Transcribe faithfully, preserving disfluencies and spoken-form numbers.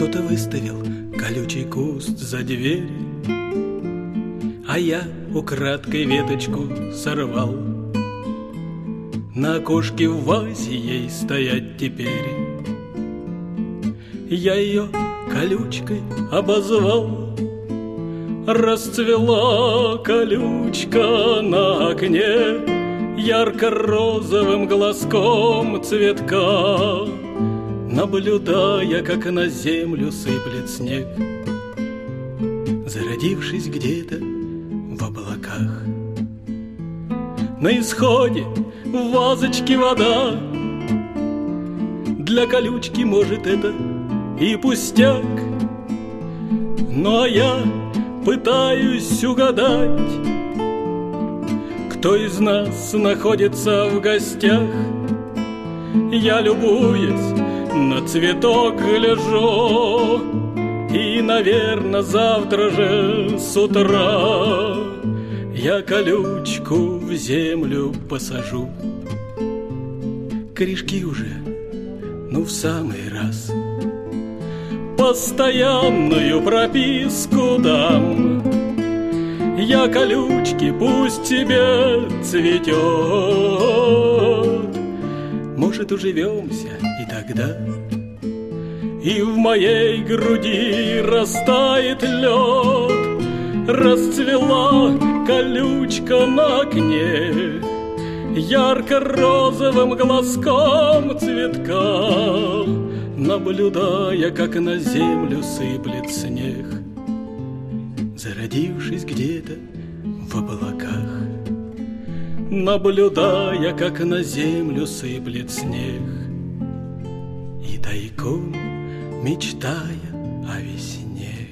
Кто-то выставил колючий куст за дверь, а я украдкой веточку сорвал. На окошке в вазе ей стоять теперь. Я ее колючкой обозвал. Расцвела колючка на окне ярко-розовым глазком цветка, наблюдая, как на землю сыплет снег, зародившись где-то в облаках. На исходе в вазочке вода, для колючки, может, это и пустяк, но я пытаюсь угадать, кто из нас находится в гостях. Я, любуясь, на цветок гляжу, и, наверно, завтра же с утра я колючку в землю посажу. Корешки уже, ну, в самый раз. Постоянную прописку дам я колючке, пусть тебе цветет. Может, уживемся и тогда, и в моей груди растает лед. Расцвела колючка на окне ярко-розовым глазком цветка, наблюдая, как на землю сыплет снег, зародившись где-то в облаках, наблюдая, как на землю сыплет снег, и тайком мечтая о весне.